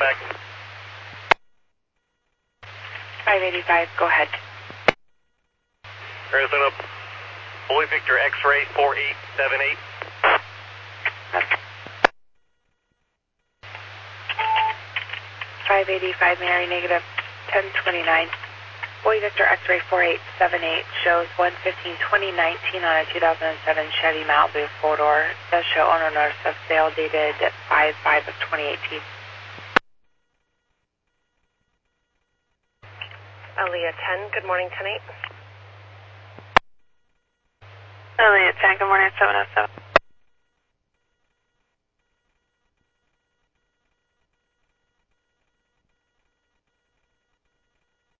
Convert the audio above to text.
back. 585, go ahead. Arizona, Boy Victor X-ray 4878. 585, Mary, negative 1029. Boy Victor X-ray 4878 shows 115-2019 on a 2007 Chevy Malibu 4-door. Does show owner notice of sale dated 5/5 of 2018. Aaliyah 10, good morning, 10-8. Aaliyah 10, good morning, 707.